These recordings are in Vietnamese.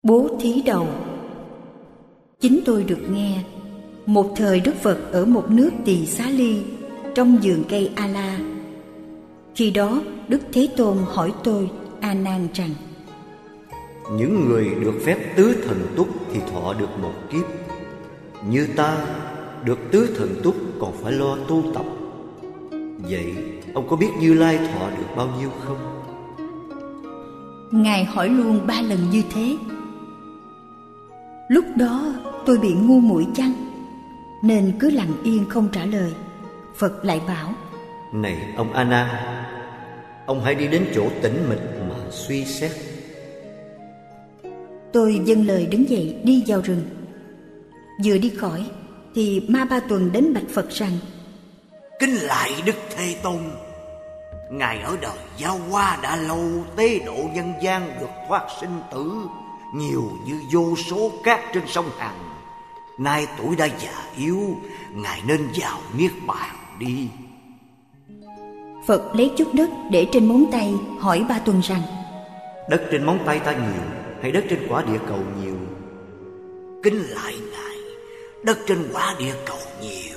Bố thí đầu. Chính tôi được nghe, một thời Đức Phật ở một nước Tỳ Xá Ly, trong vườn cây A La. Khi đó Đức Thế Tôn hỏi tôi, A Nan, rằng: những người được phép tứ thần túc thì thọ được một kiếp, như ta được tứ thần túc còn phải lo tu tập. Vậy ông có biết Như Lai thọ được bao nhiêu không? Ngài hỏi luôn 3 lần như thế. Lúc đó tôi bị ngu muội chăng, nên cứ lặng yên không trả lời. Phật lại bảo: này ông A Nan, ông hãy đi đến chỗ tĩnh mịch mà suy xét. Tôi vâng lời đứng dậy đi vào rừng. Vừa đi khỏi thì Ma Ba Tuần đến bạch Phật rằng: kính lại Đức Thế Tôn, Ngài ở đời Giao Hoa đã lâu, tế độ nhân gian được thoát sinh tử, nhiều như vô số cát trên sông Hằng. Nay tuổi đã già yếu, Ngài nên vào Niết Bàn đi. Phật lấy chút đất để trên móng tay, hỏi Ba Tuần rằng: đất trên móng tay ta nhiều hay đất trên quả địa cầu nhiều? Kính lại Ngài, đất trên quả địa cầu nhiều.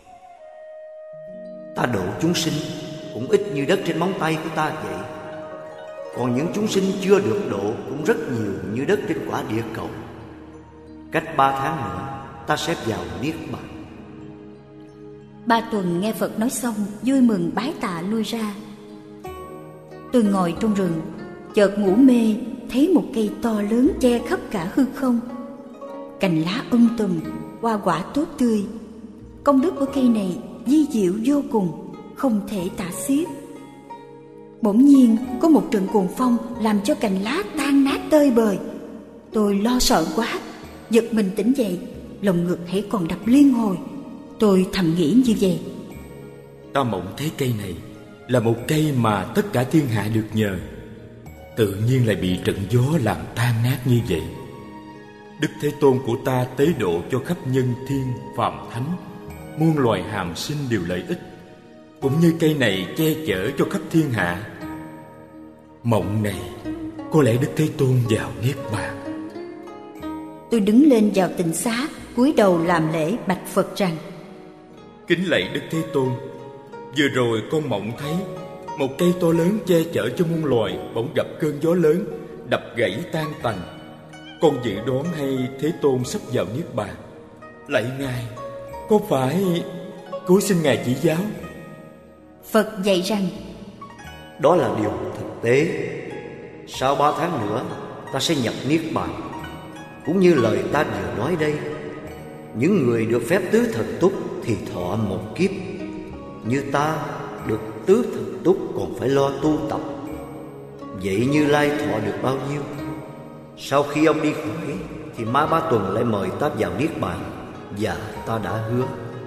Ta độ chúng sinh cũng ít như đất trên móng tay của ta vậy. Còn những chúng sinh chưa được độ cũng rất nhiều như đất trên quả địa cầu. Cách 3 tháng nữa ta sẽ vào Niết Bàn. Ba Tuần nghe Phật nói xong, vui mừng bái tạ lui ra. Tôi ngồi trong rừng, chợt ngủ mê, thấy một cây to lớn che khắp cả hư không. Cành lá tùm, hoa quả tốt tươi. Công đức của cây này vi diệu vô cùng, không thể tả xiết. Bỗng nhiên có một trận cuồng phong làm cho cành lá tan nát tơi bời. Tôi lo sợ quá, giật mình tỉnh dậy, lòng ngực hãy còn đập liên hồi. Tôi thầm nghĩ như vậy: ta mộng thấy cây này là một cây mà tất cả thiên hạ được nhờ, tự nhiên lại bị trận gió làm tan nát như vậy. Đức Thế Tôn của ta tế độ cho khắp nhân thiên phàm thánh, muôn loài hàm sinh đều lợi ích, cũng như cây này che chở cho khắp thiên hạ. Mộng này có lẽ Đức Thế Tôn vào Niết Bàn. Tôi đứng lên vào tịnh xá, cúi đầu làm lễ bạch Phật rằng: kính lạy Đức Thế Tôn, vừa rồi con mộng thấy một cây to lớn che chở cho muôn loài bỗng gặp cơn gió lớn, đập gãy tan tành. Con dự đoán hay Thế Tôn sắp vào Niết Bàn. Lạy Ngài, có phải cúi xin Ngài chỉ giáo? Phật dạy rằng: đó là điều thực tế. Sau 3 tháng nữa ta sẽ nhập Niết Bàn. Cũng như lời ta vừa nói đây, những người được phép tứ thần túc thì thọ một kiếp, như ta được tứ thần túc còn phải lo tu tập. Vậy Như Lai thọ được bao nhiêu? Sau khi ông đi khỏi thì Ma Ba Tuần lại mời ta vào Niết Bàn, và ta đã hứa.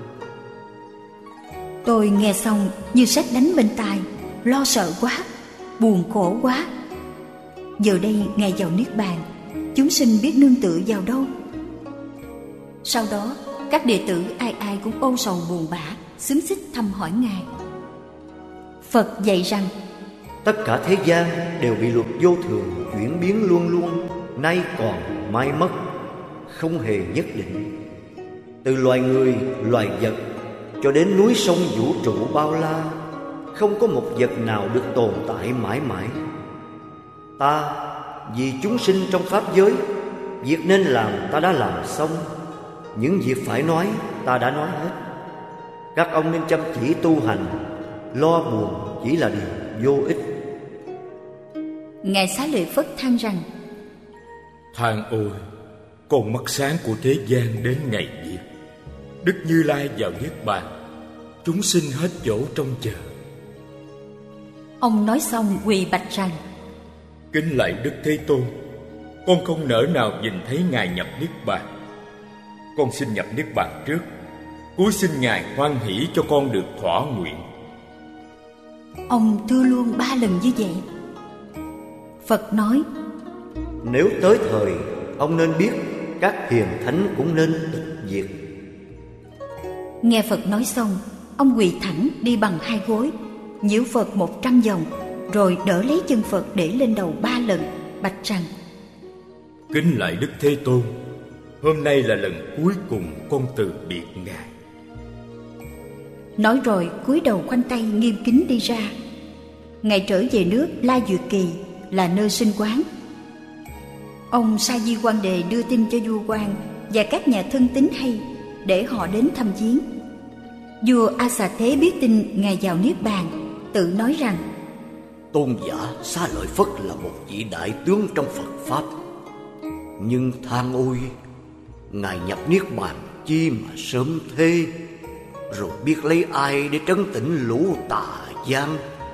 Tôi nghe xong như sét đánh bên tai, lo sợ quá, buồn khổ quá. Giờ đây Ngài vào Niết Bàn, chúng sinh biết nương tựa vào đâu? Sau đó các đệ tử ai ai cũng âu sầu buồn bã, xúm xít thăm hỏi Ngài. Phật dạy rằng: tất cả thế gian đều bị luật vô thường chuyển biến luôn luôn, nay còn mai mất, không hề nhất định. Từ loài người, loài vật cho đến núi sông vũ trụ bao la, không có một vật nào được tồn tại mãi mãi. Ta vì chúng sinh trong pháp giới, việc nên làm ta đã làm xong, những việc phải nói ta đã nói hết. Các ông nên chăm chỉ tu hành, lo buồn chỉ là điều vô ích. Ngài Xá Lợi Phất than rằng: than ôi, con mắt sáng của thế gian đến ngày diệt. Đức Như Lai vào Niết Bàn, chúng sinh hết chỗ trông chờ. Ông nói xong quỳ bạch rằng: kính lạy Đức Thế Tôn, con không nỡ nào nhìn thấy Ngài nhập Niết Bàn. Con xin nhập Niết Bàn trước, cúi xin Ngài hoan hỷ cho con được thỏa nguyện. Ông thưa luôn 3 lần như vậy. Phật nói: nếu tới thời, ông nên biết các hiền thánh cũng nên tịch diệt. Nghe Phật nói xong, ông quỳ thẳng đi bằng 2 gối, nhiễu Phật 100 vòng, rồi đỡ lấy chân Phật để lên đầu 3 lần, bạch rằng: Kính lạy Đức Thế Tôn, hôm nay là lần cuối cùng con từ biệt Ngài. Nói rồi cúi đầu khoanh tay nghiêm kính đi ra. Ngài trở về nước La Duyệt Kỳ là nơi sinh quán. Ông Sa Di Quan Đề đưa tin cho vua Quan và các nhà thân tín hay để họ đến thăm viếng. Vua A Xà Thế biết tin Ngài vào Niết Bàn, tự nói rằng: Tôn giả Xá Lợi Phất là một vị đại tướng trong Phật Pháp, nhưng than ôi, Ngài nhập Niết Bàn chi mà sớm thế, rồi biết lấy ai để trấn tĩnh lũ tà gian.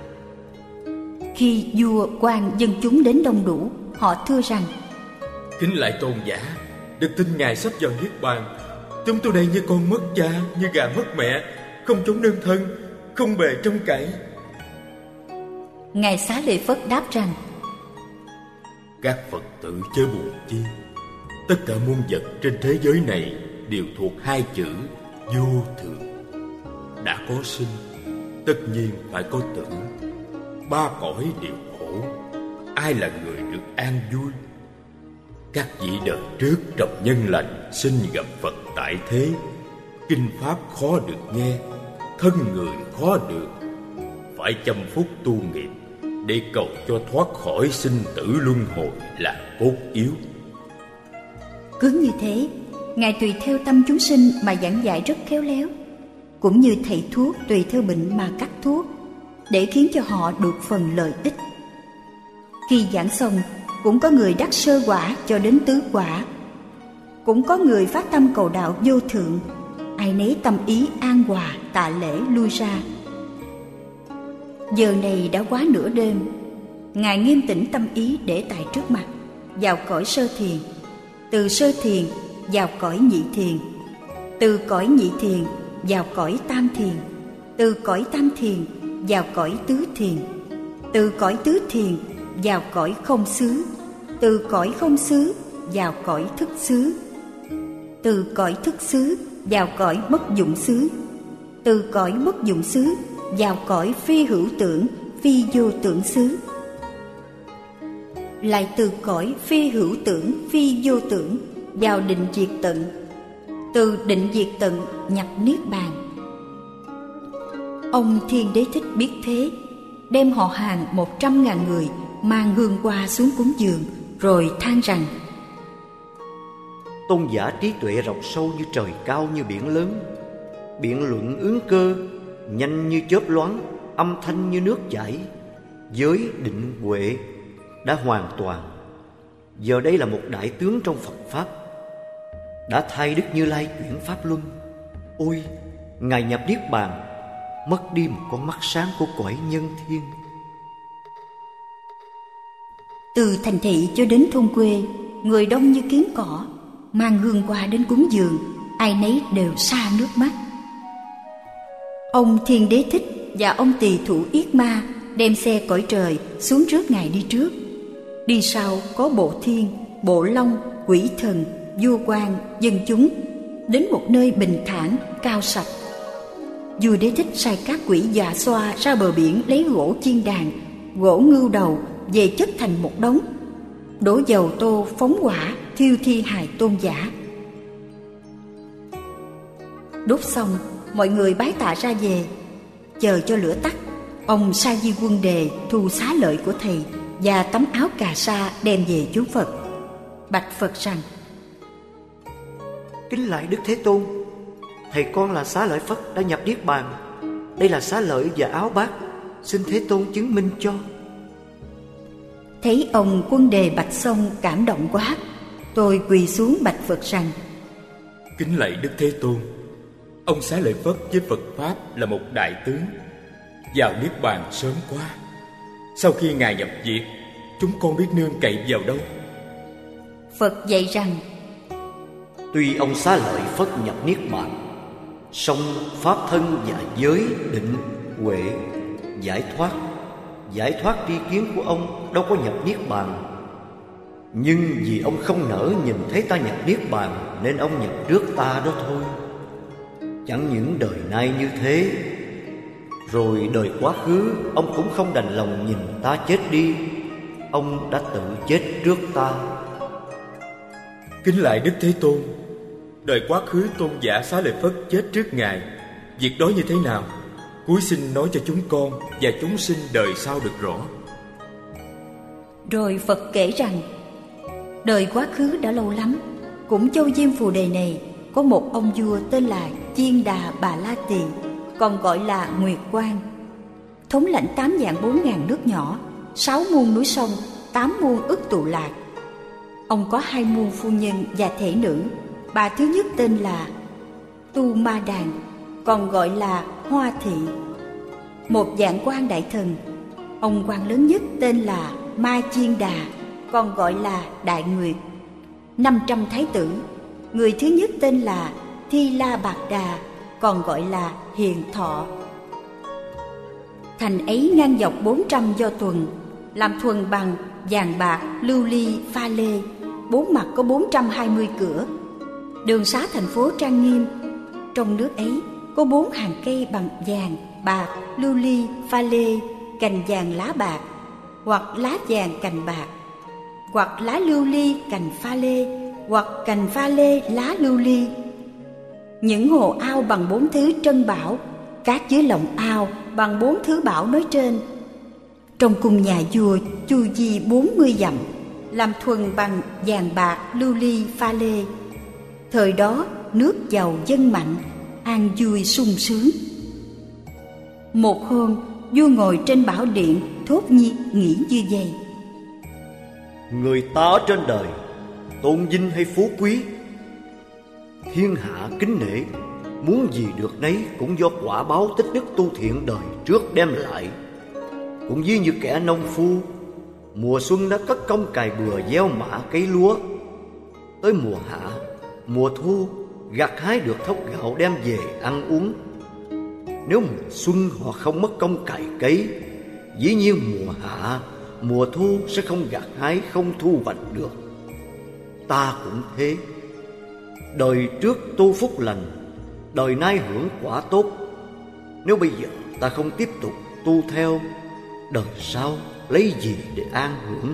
Khi vua Quan dân chúng đến đông đủ, họ thưa rằng: Kính lạy Tôn giả, được tin Ngài sắp vào Niết Bàn. Chúng tôi đây như con mất cha, như gà mất mẹ, không chốn nương thân, không bề trông cậy. Ngài Xá Lợi Phất đáp rằng: Các Phật tử chớ buồn chi. Tất cả muôn vật trên thế giới này đều thuộc hai chữ vô thường. Đã có sinh, tất nhiên phải có tử. Ba cõi đều khổ, ai là người được an vui? Các vị đời trước trồng nhân lành, xin gặp Phật tại thế. Kinh pháp khó được nghe, thân người khó được. Phải chăm phúc tu nghiệp để cầu cho thoát khỏi sinh tử luân hồi là cốt yếu. Cứ như thế, Ngài tùy theo tâm chúng sinh mà giảng dạy rất khéo léo, cũng như thầy thuốc tùy theo bệnh mà cắt thuốc, để khiến cho họ được phần lợi ích. Khi giảng xong, cũng có người đắc sơ quả cho đến tứ quả, cũng có người phát tâm cầu đạo vô thượng, ai nấy tâm ý an hòa tạ lễ lui ra. Giờ này đã quá nửa đêm, Ngài nghiêm tĩnh tâm ý để tại trước mặt, vào cõi sơ thiền, từ sơ thiền vào cõi nhị thiền, từ cõi nhị thiền vào cõi tam thiền, từ cõi tam thiền vào cõi tứ thiền, từ cõi tứ thiền vào cõi không xứ, từ cõi không xứ vào cõi thức xứ, từ cõi thức xứ vào cõi bất dụng xứ, từ cõi bất dụng xứ vào cõi phi hữu tưởng, phi vô tưởng xứ, lại từ cõi phi hữu tưởng, phi vô tưởng vào định diệt tận, từ định diệt tận nhập Niết Bàn. Ông Thiên Đế Thích biết thế, đem họ hàng 100.000 người mang hương hoa xuống cúng dường, rồi than rằng: Tôn giả trí tuệ rộng sâu như trời cao như biển lớn, biện luận ứng cơ, nhanh như chớp loáng, âm thanh như nước chảy, giới định huệ đã hoàn toàn. Giờ đây là một đại tướng trong Phật Pháp, đã thay Đức Như Lai chuyển Pháp Luân. Ôi, Ngài nhập Niết Bàn, mất đi một con mắt sáng của cõi nhân thiên. Từ thành thị cho đến thôn quê, người đông như kiến cỏ, mang hương hoa đến cúng dường, ai nấy đều xa nước mắt. Ông Thiên Đế Thích và ông Tỳ Thủ Yết Ma đem xe cõi trời xuống trước Ngài đi trước. Đi sau có Bộ Thiên, Bộ Long, Quỷ Thần, vua quan, dân chúng, đến một nơi bình thản, cao sạch. Vua Đế Thích sai các quỷ dạ xoa ra bờ biển lấy gỗ chiên đàn, gỗ ngưu đầu về chất thành một đống, đổ dầu tô phóng hỏa thiêu thi hài tôn giả. Đốt xong, mọi người bái tạ ra về. Chờ cho lửa tắt, ông Sa Di Quân Đề thu xá lợi của thầy và tấm áo cà sa đem về chốn Phật, bạch Phật rằng: Kính lạy Đức Thế Tôn, thầy con là Xá Lợi Phất đã nhập Niết Bàn. Đây là xá lợi và áo bát, xin Thế Tôn chứng minh cho. Thấy ông Quân Đề bạch xong cảm động quá, tôi quỳ xuống bạch Phật rằng: Kính lạy Đức Thế Tôn, ông Xá Lợi Phất với Phật Pháp là một đại tướng, vào Niết Bàn sớm quá. Sau khi Ngài nhập diệt, chúng con biết nương cậy vào đâu? Phật dạy rằng: Tuy ông Xá Lợi Phất nhập Niết Bàn, song pháp thân và giới định huệ giải thoát tri kiến của ông đâu có nhập Niết Bàn. Nhưng vì ông không nỡ nhìn thấy ta nhập Niết Bàn, nên ông nhập trước ta đó thôi. Chẳng những đời nay như thế, rồi đời quá khứ ông cũng không đành lòng nhìn ta chết đi. Ông đã tự chết trước ta. Kính lại Đức Thế Tôn, đời quá khứ Tôn giả Xá Lợi Phất chết trước Ngài, việc đó như thế nào? Cúi xin nói cho chúng con và chúng sinh đời sau được rõ. Rồi Phật kể rằng, đời quá khứ đã lâu lắm, cũng châu Diêm Phù Đề này có một ông vua tên là Chiên Đà Bà La Tỳ, còn gọi là Nguyệt Quang, thống lãnh 8 vạn 4.000 nước nhỏ, 6 muôn núi sông, 8 muôn ức tụ lạc. Ông có 2 muôn phu nhân và thể nữ. Bà thứ nhất tên là Tu Ma Đàn, còn gọi là Hoa Thị. Một vạn quan đại thần. Ông quan lớn nhất tên là Ma Chiên Đà, còn gọi là Đại Nguyệt. 500 thái tử. Người thứ nhất tên là Thi La Bạc Đà, còn gọi là Hiền Thọ. Thành ấy ngang dọc 400 do tuần, làm thuần bằng vàng bạc, lưu ly, pha lê. 4 mặt có 420 cửa. Đường xá thành phố trang nghiêm. Trong nước ấy có 4 hàng cây bằng vàng, bạc, lưu ly, pha lê, cành vàng lá bạc, hoặc lá vàng cành bạc, hoặc lá lưu ly cành pha lê, hoặc cành pha lê lá lưu ly. Những hồ ao bằng 4 thứ trân bảo, cát dưới lòng ao bằng 4 thứ bảo nói trên. Trong cung nhà vua chu vi 40 dặm, làm thuần bằng vàng bạc, lưu ly, pha lê. Thời đó nước giàu dân mạnh, an vui sung sướng. Một hôm, vua ngồi trên bảo điện thốt nhiên nghĩ như vậy: người ta ở trên đời, tôn vinh hay phú quý, thiên hạ kính nể, muốn gì được nấy cũng do quả báo tích đức tu thiện đời trước đem lại. Cũng ví như kẻ nông phu, mùa xuân đã cất công cày bừa gieo mạ cấy lúa, tới mùa hạ, mùa thu gặt hái được thóc gạo đem về ăn uống. Nếu mùa xuân họ không mất công cày cấy, dĩ nhiên mùa hạ, mùa thu sẽ không gặt hái, không thu hoạch được. Ta cũng thế, đời trước tu phúc lành, đời nay hưởng quả tốt. Nếu bây giờ ta không tiếp tục tu theo, đời sau lấy gì để an hưởng?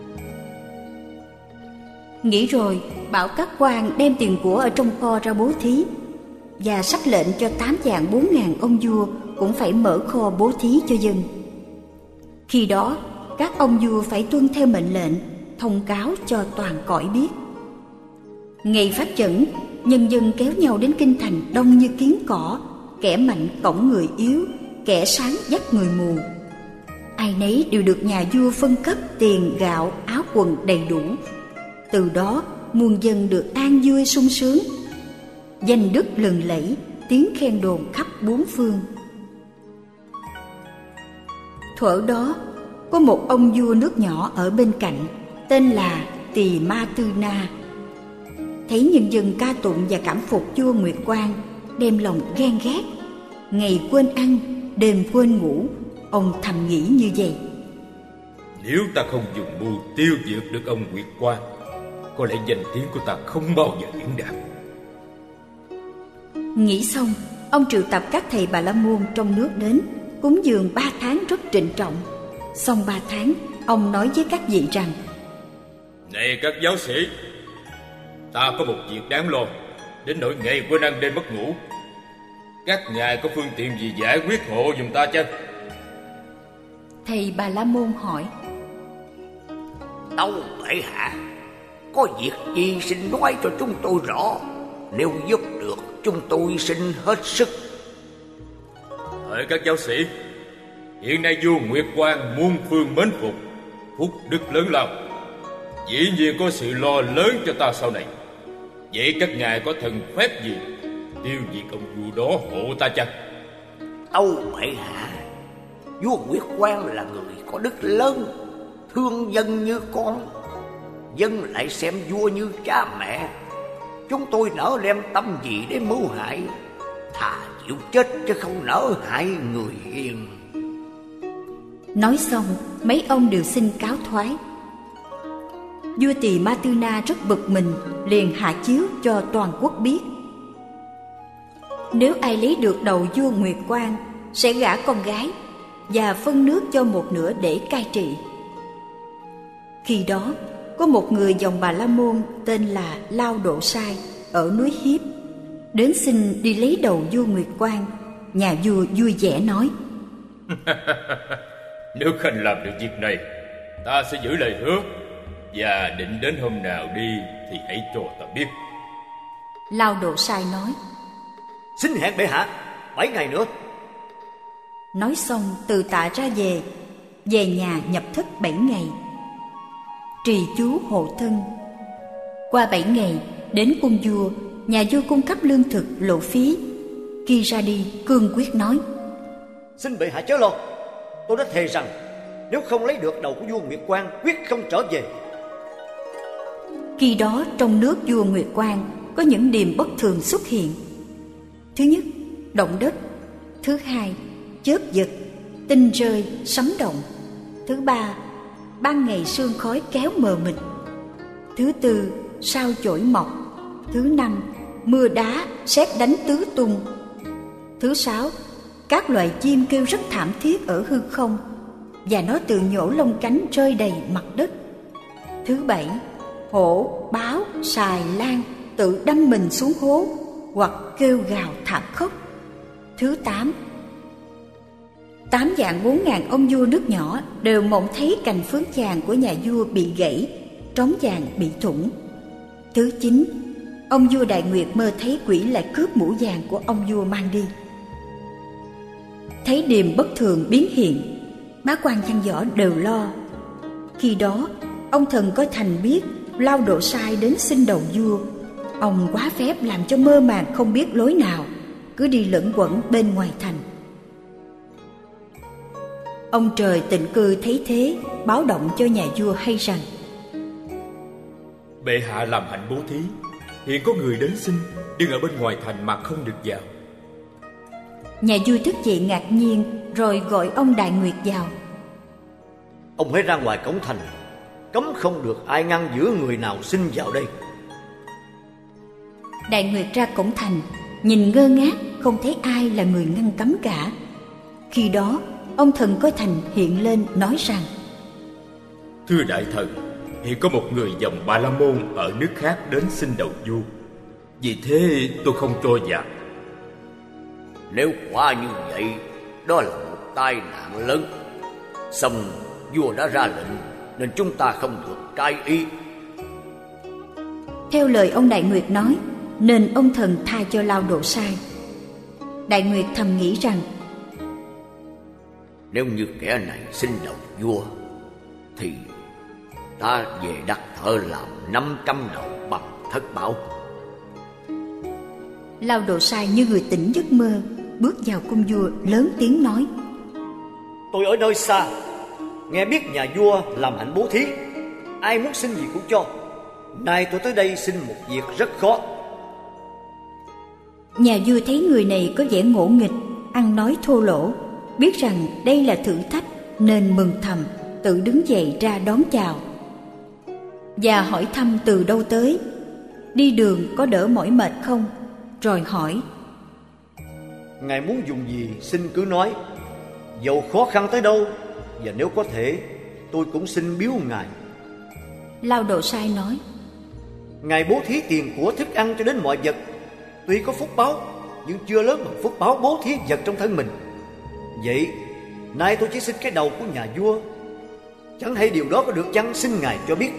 Nghĩ rồi, bảo các quan đem tiền của ở trong kho ra bố thí, và sắc lệnh cho 8 vạn 4.000 ông vua cũng phải mở kho bố thí cho dân. Khi đó, các ông vua phải tuân theo mệnh lệnh, thông cáo cho toàn cõi biết. Ngày phát chẩn, nhân dân kéo nhau đến kinh thành đông như kiến cỏ, kẻ mạnh cõng người yếu, kẻ sáng dắt người mù. Ai nấy đều được nhà vua phân cấp tiền, gạo, áo quần đầy đủ. Từ đó muôn dân được an vui sung sướng, danh đức lừng lẫy, tiếng khen đồn khắp 4 phương. Thuở đó có một ông vua nước nhỏ ở bên cạnh, tên là Tỳ Ma Tư Na. Thấy nhân dân ca tụng và cảm phục vua Nguyệt Quang, đem lòng ghen ghét, ngày quên ăn, đêm quên ngủ. Ông thầm nghĩ như vậy: nếu ta không dùng mưu tiêu diệt được ông Nguyệt Quang, có lẽ danh tiếng của ta không bao giờ hiển đạt. Nghĩ xong, ông triệu tập các thầy Bà La Môn trong nước đến, cúng dường 3 tháng rất trịnh trọng. Xong 3 tháng, ông nói với các vị rằng: này các giáo sĩ, ta có một việc đáng lo, đến nỗi ngày quên ăn đêm mất ngủ. Các ngài có phương tiện gì giải quyết hộ giùm ta chăng? Thầy Bà La Môn hỏi: Tâu bệ hạ, có việc gì xin nói cho chúng tôi rõ, nếu giúp được chúng tôi xin hết sức. Hỡi các giáo sĩ, hiện nay vua Nguyệt Quang muôn phương mến phục, phúc đức lớn lao, dĩ nhiên có sự lo lớn cho ta sau này. Vậy các ngài có thần phép gì tiêu diệt ông vua đó hộ ta chăng? Tâu bệ hạ, vua Nguyệt Quang là người có đức lớn, thương dân như con, dân lại xem vua như cha mẹ. Chúng tôi nỡ đem tâm gì để mưu hại, thà chịu chết chứ không nỡ hại người hiền. Nói xong, mấy ông đều xin cáo thoái. Vua Tỳ Ma Tư Na rất bực mình, liền hạ chiếu cho toàn quốc biết: nếu ai lấy được đầu vua Nguyệt Quang, sẽ gả con gái và phân nước cho một nửa để cai trị. Khi đó, có một người dòng Bà La Môn tên là Lao Độ Sai ở núi Hiếp đến xin đi lấy đầu vua Nguyệt Quang. Nhà vua vui vẻ nói: Nếu Khanh làm được việc này, ta sẽ giữ lời hứa, và định đến hôm nào đi thì hãy cho ta biết. Lao Độ Sai nói: Xin hẹn bệ hạ 7 ngày nữa. Nói xong từ tạ ra về nhà nhập thất 7 ngày, trì chú hộ thân. Qua 7 ngày đến cung vua, nhà vua cung cấp lương thực lộ phí. Khi ra đi, cương quyết nói: Xin bệ hạ chớ lo, tôi đã thề rằng nếu không lấy được đầu của vua Nguyệt Quang, quyết không trở về. Khi đó trong nước vua Nguyệt Quang có những điềm bất thường xuất hiện. Thứ nhất, động đất. Thứ hai, chớp giật, tinh rơi, sấm động. Thứ ba, ban ngày sương khói kéo mờ mịt. Thứ tư, sao chổi mọc. Thứ năm, mưa đá, sét đánh tứ tung. Thứ sáu, các loài chim kêu rất thảm thiết ở hư không, và nó tự nhổ lông cánh rơi đầy mặt đất. Thứ bảy, hổ, báo, sài, lan tự đâm mình xuống hố hoặc kêu gào thảm khốc. Thứ 8 vạn 4.000 ông vua nước nhỏ đều mộng thấy cành phướng vàng của nhà vua bị gãy, trống vàng bị thủng. Thứ 9, ông vua Đại Nguyệt mơ thấy quỷ lại cướp mũ vàng của ông vua mang đi. Thấy điềm bất thường biến hiện, bá quan văn võ đều lo. Khi đó ông thần có thành biết Lao Độ Sai đến xin đầu vua. Ông quá phép làm cho mơ màng không biết lối nào, cứ đi lẫn quẩn bên ngoài thành. Ông trời tịnh cư thấy thế, báo động cho nhà vua hay rằng: Bệ hạ làm hạnh bố thí, hiện có người đến xin, nhưng ở bên ngoài thành mà không được vào. Nhà vua thức dậy ngạc nhiên, rồi gọi ông Đại Nguyệt vào. Ông hãy ra ngoài cổng thành, cấm không được ai ngăn giữa người nào xin vào đây. Đại Nguyệt ra cổng thành, nhìn ngơ ngác, không thấy ai là người ngăn cấm cả. Khi đó ông thần coi thành hiện lên nói rằng: Thưa đại thần, hiện có một người dòng Bà La Môn ở nước khác đến xin đầu vua, vì thế tôi không cho vào. Nếu quả như vậy, đó là một tai nạn lớn. Song vua đã ra lệnh, nên chúng ta không được trái ý. Theo lời ông Đại Nguyệt nói, nên ông thần tha cho Lao Độ Sai. Đại Nguyệt thầm nghĩ rằng: Nếu như kẻ này xin đầu vua, thì ta về đặt thợ làm 500 đầu bằng thất bảo. Lao Độ Sai như người tỉnh giấc mơ, bước vào cung vua lớn tiếng nói: Tôi ở nơi xa, nghe biết nhà vua làm hạnh bố thí, ai muốn xin gì cũng cho. Nay tôi tới đây xin một việc rất khó. Nhà vua thấy người này có vẻ ngỗ nghịch, ăn nói thô lỗ, biết rằng đây là thử thách, nên mừng thầm, tự đứng dậy ra đón chào và hỏi thăm từ đâu tới, đi đường có đỡ mỏi mệt không, rồi hỏi: Ngài muốn dùng gì xin cứ nói, dầu khó khăn tới đâu, và nếu có thể tôi cũng xin biếu ngài. Lao Độ Sai nói: Ngài bố thí tiền của thức ăn cho đến mọi vật, tuy có phúc báo, nhưng chưa lớn bằng phúc báo bố thí vật trong thân mình. Vậy nay tôi chỉ xin cái đầu của nhà vua, chẳng hay điều đó có được chăng, xin ngài cho biết.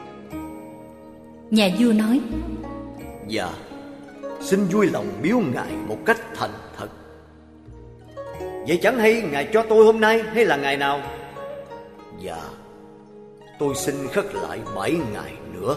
Nhà vua nói: Dạ, xin vui lòng biếu ngài một cách thành thật. Vậy chẳng hay ngài cho tôi hôm nay hay là ngày nào? Dạ, tôi xin khất lại 7 ngày nữa.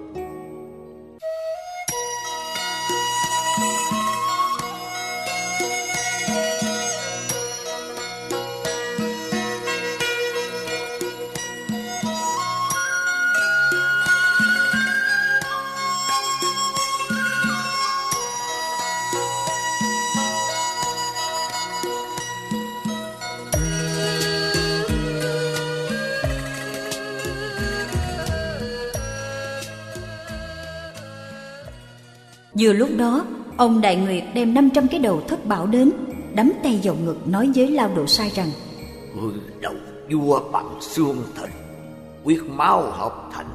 Vừa lúc đó, ông Đại Nguyệt đem 500 cái đầu thất bảo đến, đắm tay vào ngực nói với Lao Độ Sai rằng: Người đầu vua bằng xương thịt, huyết máu hợp thành,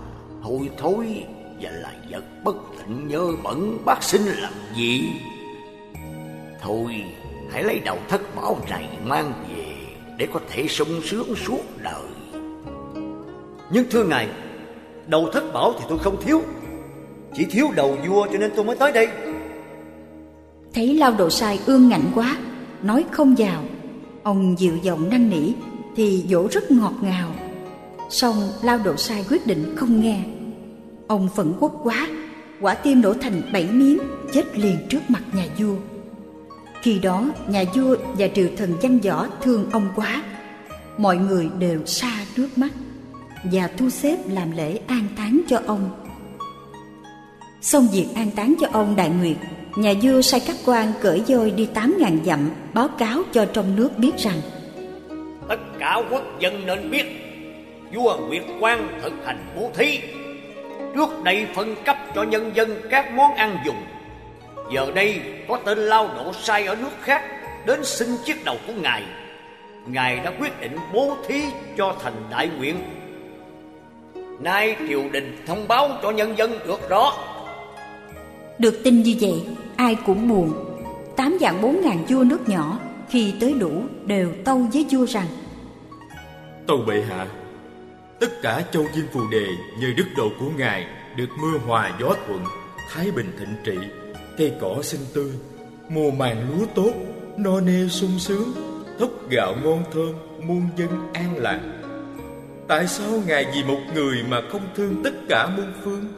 hôi thối và là vật bất tịnh nhơ bẩn, bác xin làm gì? Thôi, hãy lấy đầu thất bảo này mang về để có thể sung sướng suốt đời. Nhưng thưa ngài, đầu thất bảo thì tôi không thiếu, chỉ thiếu đầu vua cho nên tôi mới tới đây. Thấy Lao Độ Sai ương ngạnh quá, nói không vào, ông dịu giọng năn nỉ thì dỗ rất ngọt ngào. Song Lao Độ Sai quyết định không nghe. Ông phẫn uất quá, quả tim nổ thành 7 miếng, chết liền trước mặt nhà vua. Khi đó nhà vua và triều thần văn võ thương ông quá, mọi người đều xa nước mắt và thu xếp làm lễ an táng cho ông. Xong việc an táng cho ông Đại Nguyệt, nhà vua sai các quan cởi voi đi 8.000 dặm báo cáo cho trong nước biết rằng: tất cả quốc dân nên biết, vua Nguyệt Quang thực hành bố thí, trước đây phân cấp cho nhân dân các món ăn dùng. Giờ đây có tên Lao Độ Sai ở nước khác đến xin chiếc đầu của ngài. Ngài đã quyết định bố thí cho thành đại nguyện. Nay triều đình thông báo cho nhân dân được rõ. Được tin như vậy, ai cũng buồn. 8 vạn 4.000 vua nước nhỏ khi tới đủ đều tâu với vua rằng: tâu bệ hạ, tất cả châu Diêm Phù Đề nhờ đức độ của ngài được mưa hòa gió thuận, thái bình thịnh trị, cây cỏ xinh tươi, mùa màng lúa tốt, no nê sung sướng, thóc gạo ngon thơm, muôn dân an lạc. Tại sao ngài vì một người mà không thương tất cả muôn phương?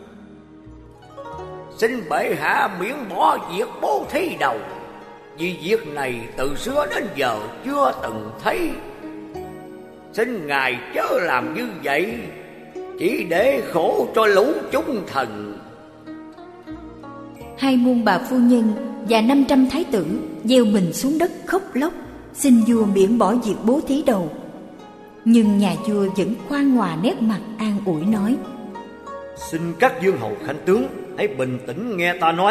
Xin bệ hạ miễn bỏ việc bố thí đầu, vì việc này từ xưa đến giờ chưa từng thấy. Xin ngài chớ làm như vậy, chỉ để khổ cho lũ chúng thần. 2 muôn bà phu nhân và 500 thái tử gieo mình xuống đất khóc lóc, xin vua miễn bỏ việc bố thí đầu. Nhưng nhà vua vẫn khoan hòa nét mặt an ủi nói: xin các dương hầu khanh tướng hãy bình tĩnh nghe ta nói.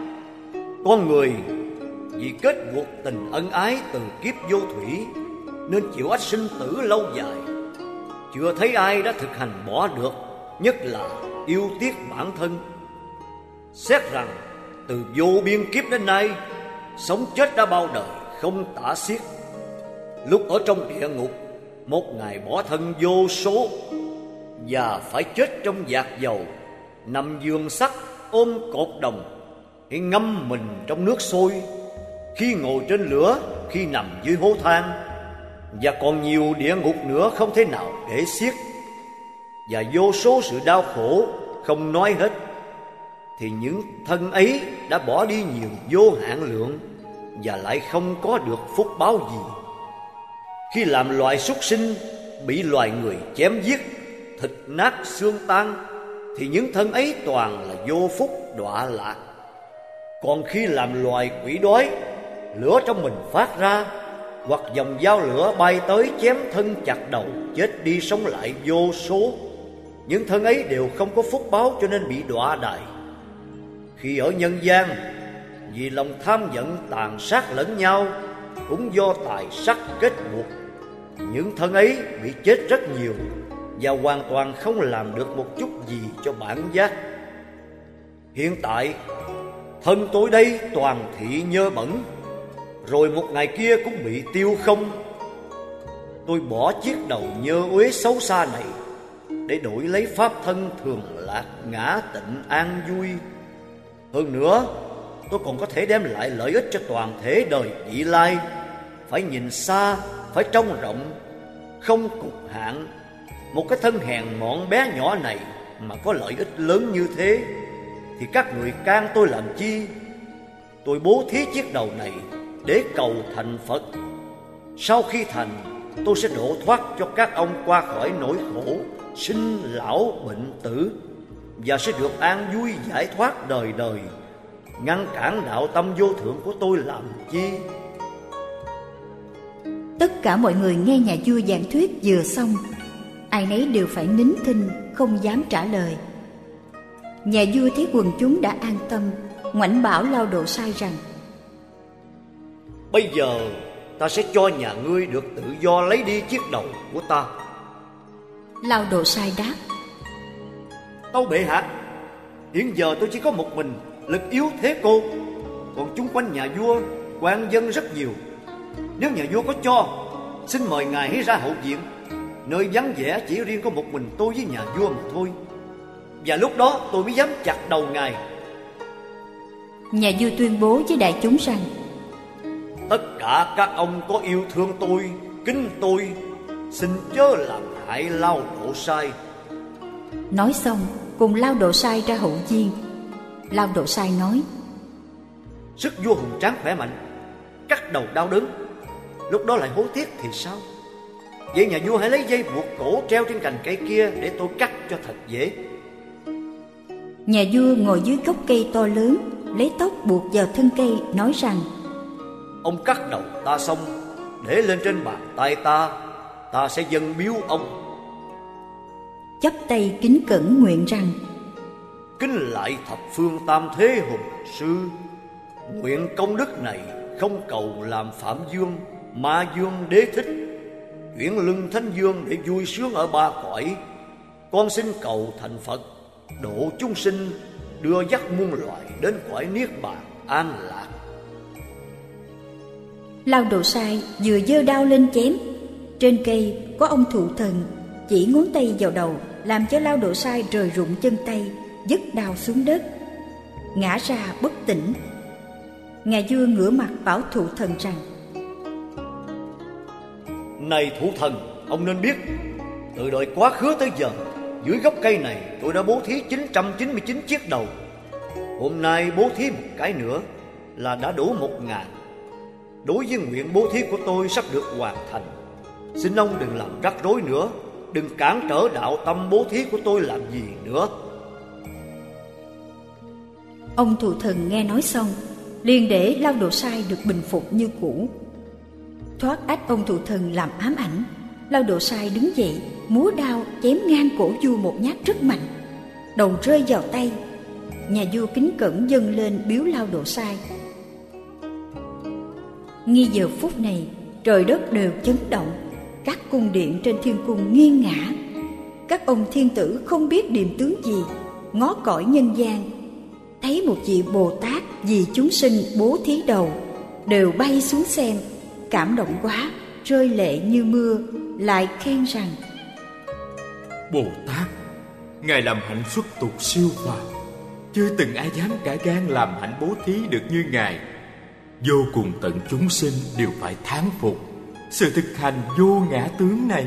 Con người vì kết buộc tình ân ái từ kiếp vô thủy nên chịu ách sinh tử lâu dài. Chưa thấy ai đã thực hành bỏ được, nhất là yêu tiếc bản thân. Xét rằng từ vô biên kiếp đến nay, sống chết đã bao đời không tả xiết. Lúc ở trong địa ngục, một ngày bỏ thân vô số, và phải chết trong vạc dầu, nằm giường sắt ôm cột đồng, hay ngâm mình trong nước sôi, khi ngồi trên lửa, khi nằm dưới hố than. Và còn nhiều địa ngục nữa không thể nào để xiết, và vô số sự đau khổ không nói hết. Thì những thân ấy đã bỏ đi nhiều vô hạn lượng, và lại không có được phúc báo gì. Khi làm loài súc sinh, bị loài người chém giết, thịt nát xương tan, thì những thân ấy toàn là vô phúc đọa lạc. Còn khi làm loài quỷ đói, lửa trong mình phát ra, hoặc dòng dao lửa bay tới chém thân chặt đầu, chết đi sống lại vô số. Những thân ấy đều không có phúc báo cho nên bị đọa đày. Khi ở nhân gian, vì lòng tham giận tàn sát lẫn nhau, cũng do tài sắc kết buộc, những thân ấy bị chết rất nhiều, và hoàn toàn không làm được một chút gì cho bản giác. Hiện tại, thân tôi đây toàn thị nhơ bẩn, rồi một ngày kia cũng bị tiêu không. Tôi bỏ chiếc đầu nhơ uế xấu xa này để đổi lấy pháp thân thường lạc, ngã tịnh an vui. Hơn nữa, tôi còn có thể đem lại lợi ích cho toàn thể đời vị lai. Phải nhìn xa, phải trông rộng, không cục hạn. Một cái thân hèn mọn bé nhỏ này mà có lợi ích lớn như thế, thì các người can tôi làm chi? Tôi bố thí chiếc đầu này để cầu thành Phật. Sau khi thành, tôi sẽ độ thoát cho các ông qua khỏi nỗi khổ sinh lão bệnh tử, và sẽ được an vui giải thoát đời đời. Ngăn cản đạo tâm vô thượng của tôi làm chi? Tất cả mọi người nghe nhà vua giảng thuyết vừa xong, ai nấy đều phải nín thinh, không dám trả lời. Nhà vua thấy quần chúng đã an tâm, ngoảnh bảo Lao Độ Sai rằng: bây giờ ta sẽ cho nhà ngươi được tự do lấy đi chiếc đầu của ta. Lao Độ Sai đáp: Tâu bệ hạ, hiện giờ tôi chỉ có một mình, lực yếu thế cô, còn chung quanh nhà vua quan dân rất nhiều. Nếu nhà vua có cho, xin mời ngài hãy ra hậu viện, nơi vắng vẻ chỉ riêng có một mình tôi với nhà vua mà thôi. Và lúc đó tôi mới dám chặt đầu ngài. Nhà vua tuyên bố với đại chúng rằng: Tất cả các ông có yêu thương tôi, kính tôi, xin chớ làm hại Lao Độ Sai. Nói xong cùng Lao Độ Sai ra hậu viên. Lao Độ Sai nói: Sức vua hùng tráng khỏe mạnh, cắt đầu đau đớn, lúc đó lại hối tiếc thì sao? Vậy nhà vua hãy lấy dây buộc cổ treo trên cành cây kia để tôi cắt cho thật dễ. Nhà vua ngồi dưới gốc cây to lớn, lấy tóc buộc vào thân cây, nói rằng: Ông cắt đầu ta xong, để lên trên bàn tay ta sẽ dâng biếu ông. Chắp tay kính cẩn nguyện rằng: Kính lại thập phương tam thế hùng sư, nguyện công đức này không cầu làm Phạm Dương, Ma Dương, Đế Thích, chuyển lưng Thánh Dương để vui sướng ở ba cõi. Con xin cầu thành Phật, độ chúng sinh, đưa dắt muôn loài đến cõi niết bàn an lạc. Lao Độ Sai vừa giơ đao lên chém. Trên cây có ông thụ thần chỉ ngón tay vào đầu, làm cho Lao Độ Sai rời rụng chân tay, vứt đao xuống đất, ngã ra bất tỉnh. Nhà vua ngửa mặt bảo thụ thần rằng: Này thụ thần, ông nên biết, từ đời quá khứ tới giờ, dưới gốc cây này tôi đã bố thí 999 chiếc đầu. Hôm nay bố thí một cái nữa là đã đủ 1000. Đối với nguyện bố thí của tôi sắp được hoàn thành, xin ông đừng làm rắc rối nữa, đừng cản trở đạo tâm bố thí của tôi làm gì nữa. Ông thụ thần nghe nói xong, liền để Lao Độ Sai được bình phục như cũ. Thoát ách ông thụ thần làm ám ảnh, Lao Độ Sai đứng dậy, múa đao chém ngang cổ vua một nhát rất mạnh, đầu rơi vào tay. Nhà vua kính cẩn dâng lên biếu Lao Độ Sai. Ngay giờ phút này, trời đất đều chấn động, các cung điện trên thiên cung nghiêng ngả. Các ông thiên tử không biết điềm tướng gì, ngó cõi nhân gian, thấy một vị Bồ Tát vì chúng sinh bố thí đầu, đều bay xuống xem, cảm động quá, rơi lệ như mưa, lại khen rằng: Bồ Tát, Ngài làm hạnh xuất tục siêu phàm, chưa từng ai dám cả gan làm hạnh bố thí được như Ngài. Vô cùng tận chúng sinh đều phải thán phục sự thực hành vô ngã tướng này.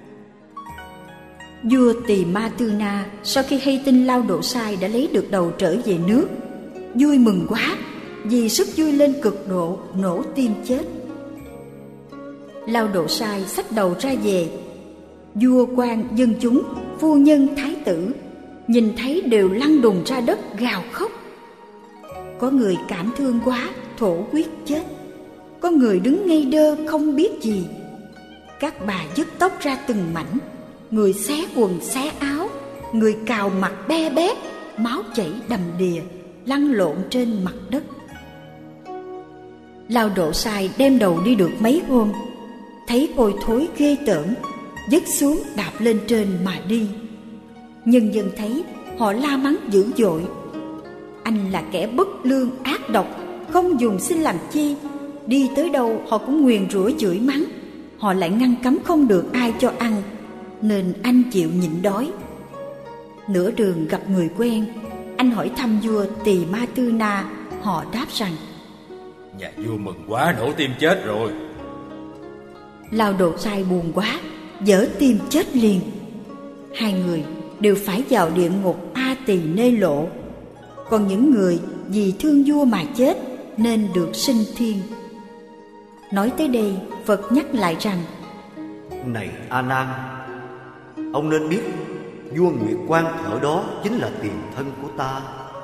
Vua Tỳ Ma Tư Na sau khi hay tin Lao Độ Sai đã lấy được đầu trở về nước, vui mừng quá, vì sức vui lên cực độ, nổ tim chết. Lao Độ Sai xách đầu ra về. Vua quan dân chúng, phu nhân thái tử nhìn thấy đều lăn đùng ra đất gào khóc. Có người cảm thương quá, thổ huyết chết. Có người đứng ngây đơ không biết gì. Các bà dứt tóc ra từng mảnh, người xé quần xé áo, người cào mặt be bét, máu chảy đầm đìa, lăn lộn trên mặt đất. Lao Độ Sai đem đầu đi được mấy hôm, thấy hôi thối ghê tởm, vứt xuống đạp lên trên mà đi. Nhân dân thấy, họ la mắng dữ dội: Anh là kẻ bất lương ác độc, không dùng xin làm chi. Đi tới đâu họ cũng nguyền rủa chửi mắng. Họ lại ngăn cấm không được ai cho ăn, nên anh chịu nhịn đói. Nửa đường gặp người quen, anh hỏi thăm vua Tỳ Ma Tư Na. Họ đáp rằng: Nhà vua mừng quá, nổ tim chết rồi. Lao Độ Sai buồn quá, dở tim chết liền. Hai người đều phải vào địa ngục A Tỳ Nê Lộ. Còn những người vì thương vua mà chết nên được sinh thiên. Nói tới đây, Phật nhắc lại rằng: Này A Nan, ông nên biết vua Nguyệt Quan ở đó chính là tiền thân của ta.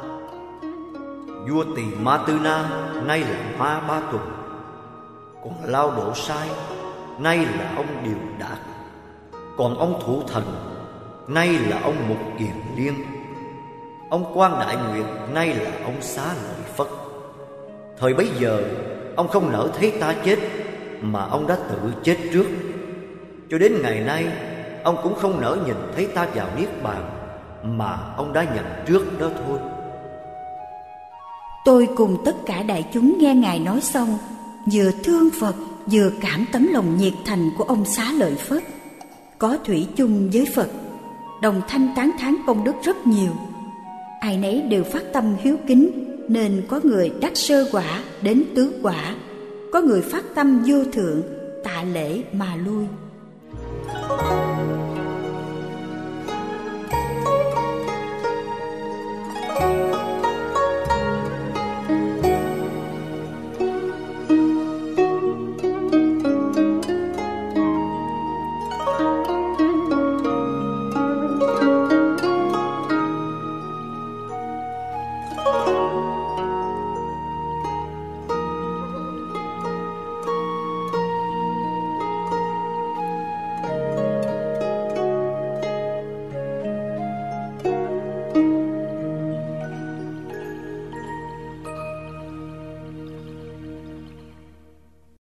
Vua Tỳ Ma Tư Na nay là Ma Ba Tuần, còn Lao Độ Sai nay là ông Điều Đạt, còn ông Thụ Thần nay là ông Mục Kiền Liên, ông Quan Đại Nguyệt nay là ông Xá Lợi Phất. Thời bấy giờ ông không nỡ thấy ta chết, mà ông đã tự chết trước. Cho đến ngày nay ông cũng không nỡ nhìn thấy ta vào niết bàn, mà ông đã nhận trước đó thôi. Tôi cùng tất cả đại chúng nghe Ngài nói xong, vừa thương Phật vừa cảm tấm lòng nhiệt thành của ông Xá Lợi Phất, có thủy chung với Phật, đồng thanh tán thán công đức rất nhiều. Ai nấy đều phát tâm hiếu kính, nên có người đắc sơ quả đến tứ quả, có người phát tâm vô thượng tạ lễ mà lui.